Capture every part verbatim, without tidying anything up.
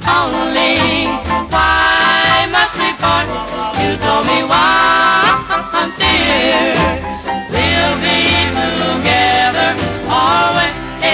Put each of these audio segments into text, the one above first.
only. Why must we part? You told me once, dear, we'll be together always.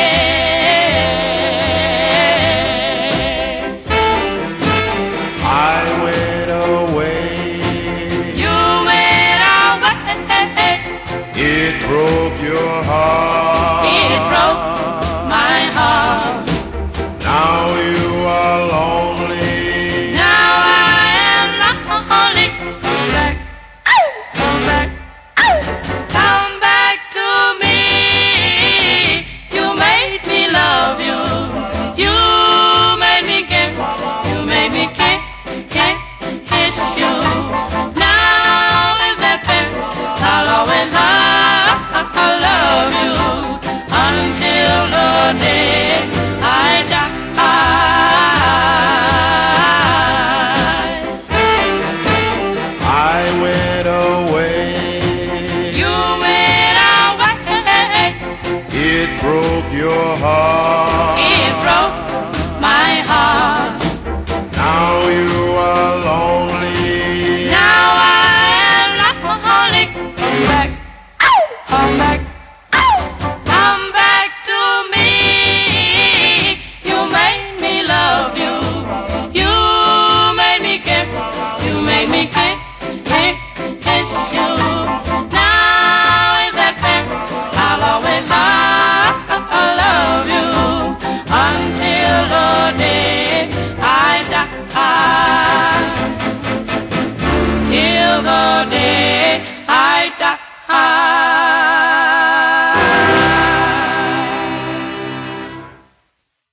I went away. You went away. It broke your heart. It broke my heart. Now you are lonely. Now I am lonely. Come back, come back, come back to me. You made me love you. You made me care. You made me care, care, kiss you. Now is that fair? I'll always love, love you until the day I die. I went away. You went away. It broke your heart. It broke my heart. Now you are lonely. Now I am lonely. Come back, come back, come back to me. You made me love you. You made me care. You made me care, care, kiss you. Now is that fair? I'll always love, love you until the day I die. Till the day I die.